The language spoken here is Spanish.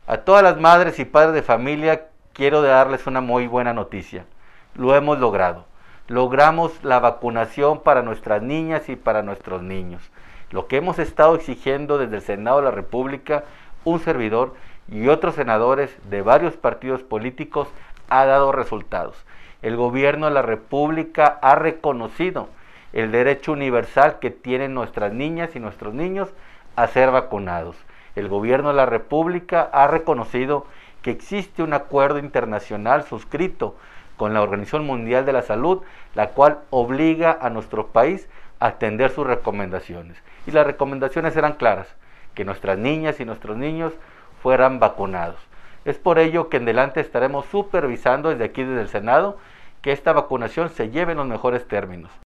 A todas las madres y padres de familia quiero darles una muy buena noticia. Lo hemos logrado. Logramos la vacunación para nuestras niñas y para nuestros niños. Lo que hemos estado exigiendo desde el Senado de la República, un servidor y otros senadores de varios partidos políticos ha dado resultados. El gobierno de la República ha reconocido el derecho universal que tienen nuestras niñas y nuestros niños a ser vacunados. El gobierno de la República ha reconocido que existe un acuerdo internacional suscrito con la Organización Mundial de la Salud, la cual obliga a nuestro país a atender sus recomendaciones. Y las recomendaciones eran claras, que nuestras niñas y nuestros niños fueran vacunados. Es por ello que en adelante estaremos supervisando desde aquí, desde el Senado, que esta vacunación se lleve en los mejores términos.